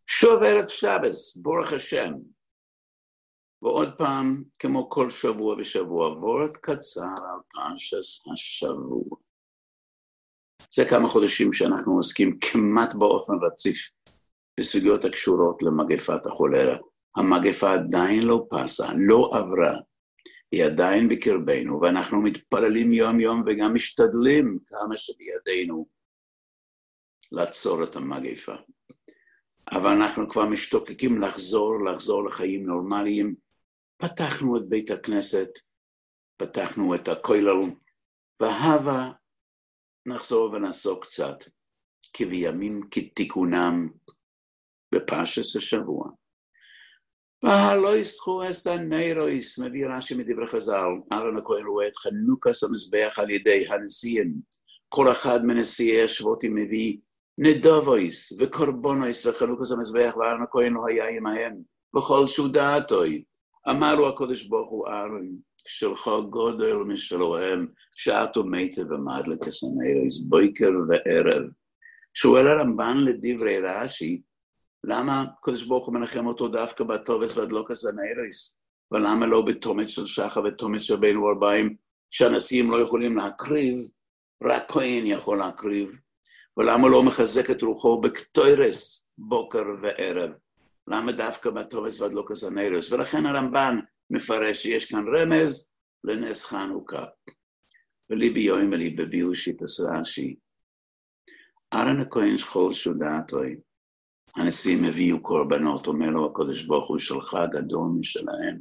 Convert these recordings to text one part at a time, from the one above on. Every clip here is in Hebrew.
שוב ערב שבס, ברוך השם. ועוד פעם, כמו כל שבוע ושבוע, ורד קצר על פרשת השבוע. זה כמה חודשים שאנחנו עוסקים כמעט באופן רציף בסוגיות הקשורות למגפת החולרה. המגפה עדיין לא פסה, לא עברה, היא עדיין בקרבנו, ואנחנו מתפללים יום יום וגם משתדלים כמה שבידינו לעצור את המגפה. אבל אנחנו כבר משתוקקים לחזור לחיים נורמליים. פתחנו את בית הכנסת, פתחנו את הכולל, והבה נחזור ונעסוק קצת, כבימים כתיקונם בפרשת השבוע. והלא יסחו אסא נירויס, מביא רש"י מדברי חז"ל, אהרון הכהן רואה את חנוכת המזבח על ידי הנשיאים. כל אחד מנשיאי השבותים מביא נדבויס וקורבונויס לחנוכת המזבח, ואהרון הכהן לא היה עמהם, וכל שהוא דעתוי. אמרו הקדוש ברוך הוא אהרון, שלך גודל משלוהם, שעת ומתה ומדלק הסנאירויס, בוקר וערב. שואל הרמב"ן לדברי רש"י, למה הקדוש ברוך הוא מנחם אותו דווקא בטובס והדלוק הסנאירויס? ולמה לא בתומת של שחר ותומת של בין ורביים, שהנשיאים לא יכולים להקריב, רק כהן יכול להקריב? ולמה לא מחזק את רוחו בקטוירס בוקר וערב? למה דווקא בטובס והדלוק הסנאירויס? ולכן הרמב"ן מפרש שיש כאן רמז לנס חנוכה. וליבי יום אלי בביושי פסרשי. אהרון הכהן שכול שודעתוי. הנשיאים הביאו קורבנות, אומר לו הקדוש ברוך הוא, שלך גדול משלהם.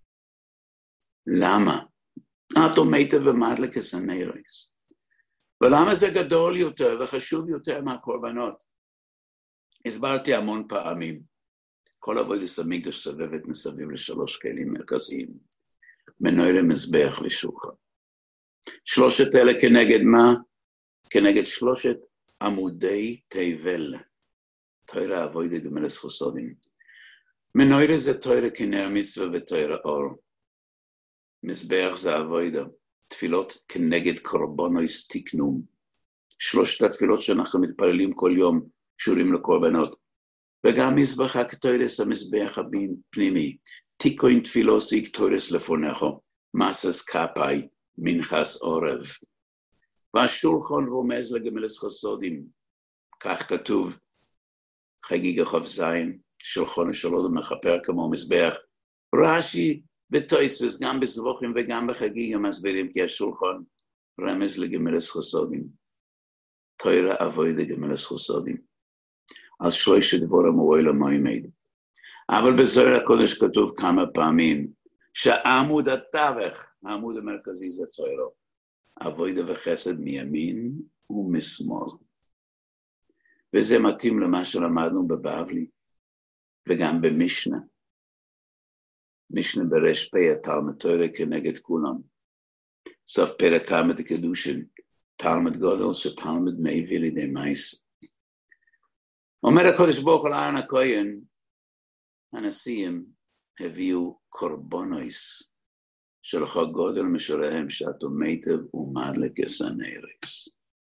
למה? אתו מתה ומדלק הסנאירויס. ולמה זה גדול יותר וחשוב יותר מהקורבנות? הסברתי המון פעמים. כל עבודת המקדש סובבת מסביב לשלוש כלים מרכזיים. מנורה, מזבח ושולחן. שלושת אלה כנגד מה? כנגד שלושת עמודי תבל. תורה עבודת גמלס חסודים. מנורה זה תורה כנר מצווה ותורה אור. מזבח זה עבודת. תפילות כנגד קורבנויס תקנום. שלושת התפילות שאנחנו מתפללים כל יום קשורים לקורבנות. וגם מזבח הקטוירס המזבח הפנימי. תיקוין תפילוסי קטוירס לפונכו. מסס קפאי מנחס עורב. והשולחן רומז לגמלס חסודים. כך כתוב. חגיגה ח"ז. שולחן השלום מכפר כמו מזבח. רש"י בתויספס, גם בסבוכים וגם בחגיגה מסבירים כי השולחן רמז לגמלס חסודים. תורה עבודה גמלס חסודים. על שלושת דבורם ואוילם מועמד. אבל בזוהר הקודש כתוב כמה פעמים שעמוד התווך, העמוד המרכזי זה תורה. עבודה וחסד מימין ומשמאל. וזה מתאים למה שלמדנו בבבלי וגם במשנה. משנה ברש פי התלמוד תורה כנגד כולם. סוף פרק כמה דקדושן, תלמוד גודל שתלמוד מביא לידי מייס. אומר הקדוש ברוך הוא לאהרון הכהן, הנשיאים הביאו קורבנויס, שלך גודל משלהם שאתו מיטב ומדלק הסנאירויס.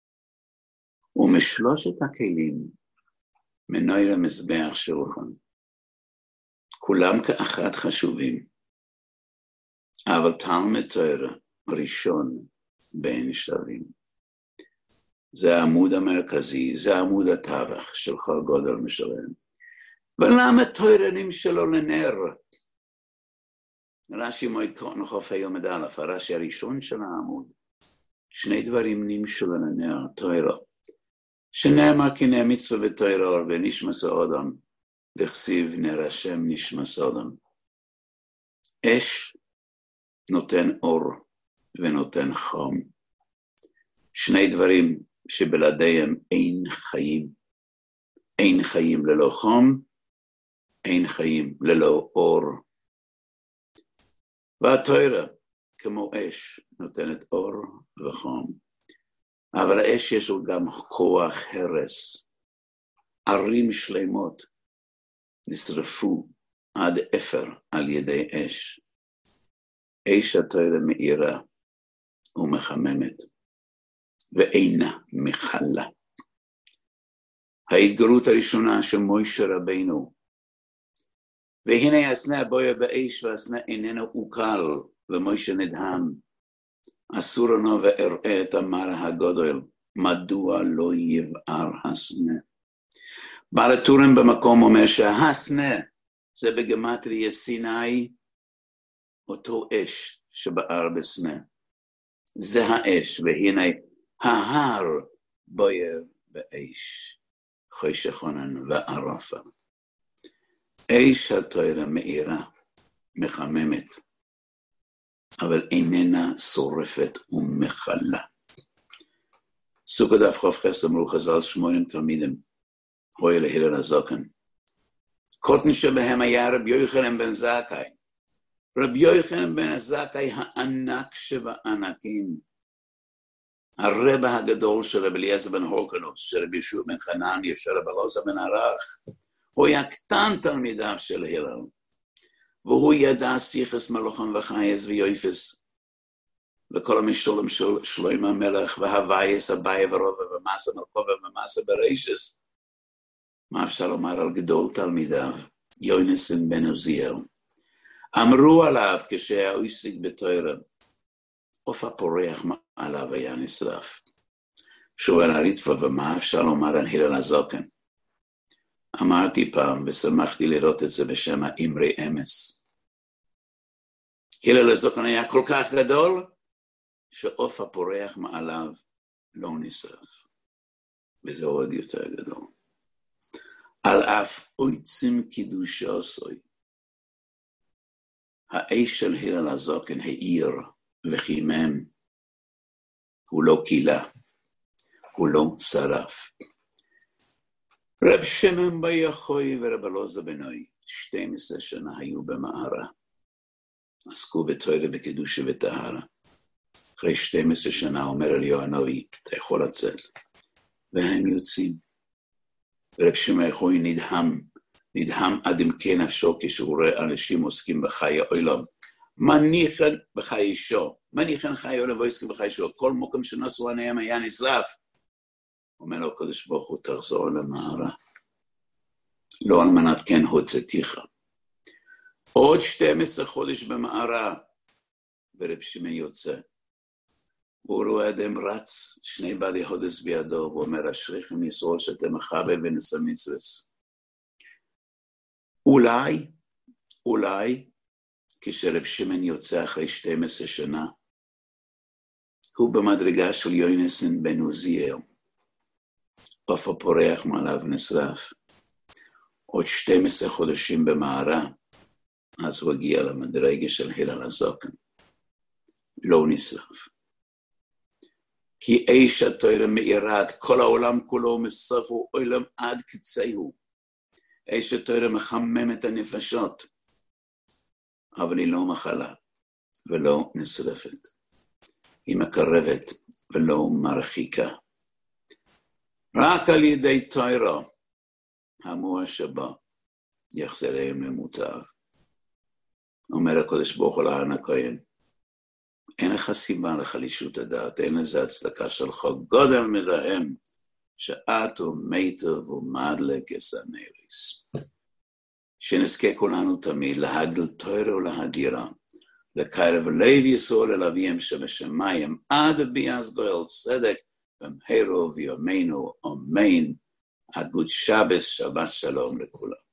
ומשלושת הכלים, מנורה, מזבח, שולחן, כולם כאחד חשובים, אבל תלמוד תורה ראשון בין שווים. זה העמוד המרכזי, זה העמוד התווך של כל גודל משלם. ולמה תורה נמשלו לנר? רש"י מועד נחוף יום א', הרש"י הראשון של העמוד. שני דברים נמשלו לנר, תורה. שנאמר כי נר מצווה ותורה ונשמס האדם. וכסיב נר השם נשמס אדם. אש נותן אור ונותן חום. שני דברים שבלעדיהם אין חיים. אין חיים ללא חום, אין חיים ללא אור. והתורה כמו אש נותנת אור וחום. אבל האש יש לו גם כוח הרס. ערים שלמות נשרפו עד אפר על ידי אש. אש התורה מאירה ומחממת, ואינה מחלה. ההתגלות הראשונה של מוישה רבינו. והנה הסנה בויה באש והסנה איננו עוקל, ומוישה נדהם. אסור לנו ואראה את המר הגדול, מדוע לא יבער הסנה. בעל הטורים במקום אומר שהסנה זה בגמטריה סיני, אותו אש שבער בסנה. זה האש, והנה ההר בוער באש, חושכונן וערפה. אש התורה מאירה, מחממת, אבל איננה שורפת ומחלה. סוכה דף ח"ח אמרו חז"ל 8 תלמידים, רואה להלל הזקן. קוטן שבהם היה רבי יוחנן בן זכאי. רבי יוחנן בן זכאי הענק שבענקים. הרבה הגדול של רבי אליעזר בן הורקנוס, של רבי ישוע בן חנניה, של רבי אלעזר בן ערך. הוא היה קטן תלמידיו של הלל. והוא ידע שיחס מלוכם וחייס ויופס. וכל המשולם של שלמה המלך והווייס אביי ורובה ומסה מלכובה ומסה ברישס. מה אפשר לומר על גדול תלמידיו? יוינסן בן עוזיאל. אמרו עליו כשהוא השיג בתורה, עוף הפורח עליו היה נשרף. שואל הריטב"א, ומה אפשר לומר על הלל הזקן? אמרתי פעם ושמחתי לראות את זה בשם האמרי אמס. הלל הזקן היה כל כך גדול, שעוף הפורח מעליו לא נשרף. וזה עוד יותר גדול. על אף עוצם קידושו עשוי. האש של הלל הזקן האיר וחימם. הוא לא קילה. הוא לא שרף. רב שמעון בר יוחאי ורב אלעזר בן נוי, 12 שנה היו במערה. עסקו בתורה בקדושה וטהרה. אחרי 12 שנה אומר אליהו הנביא, אתה יכול לצאת. והם יוצאים. ורב שמעון בר יוחאי נדהם עד עמקי נפשו כשהוא רואה אנשים עוסקים בחיי עולם. מניחן בחיי שו. מניחן חיי עולם ועוסקים בחיי שו. כל מוקם שנסו עליהם היה נשרף. אומר לו הקדוש ברוך הוא, תחזור למערה. לא על מנת כן הוצאתיך. עוד 12 חודש במערה, ורב שמעון יוצא. הוא רואה אדם רץ, 2 בעלי הודס בידו, הוא אומר, אשריכם ישראל שאתם מחבב ונשא מצוות. אולי, כשרב שמעון יוצא אחרי 12 שנה, הוא במדרגה של יוינסן בן עוזיאל. עוף הפורח מעליו נשרף. עוד 12 חודשים במערה, אז הוא הגיע למדרגה של הלל הזקן. לא נשרף. כי אש התורה מאירה את כל העולם כולו מסוף העולם עד קצהו. אש התורה מחמם את הנפשות, אבל היא לא מחלה ולא נשרפת. היא מקרבת ולא מרחיקה. רק על ידי תורה, המואשבה, יחזרם למוטב. אומר הקדוש ברוך הוא לאהרון הכהן, אין לך סיבה לחלישות הדעת, אין לזה הצדקה שלך, גודל מלהם, שאת ומתו ומדלק אסנריס. שנזכה כולנו תמיד להגדיל תורה ולהדירה, לקרב לב ישראל אל אביהם שבשמיים, עד ביאת גואל צדק, במהרה בימינו, אמן. A good Shabbos, Shabbat Shalom לכולם.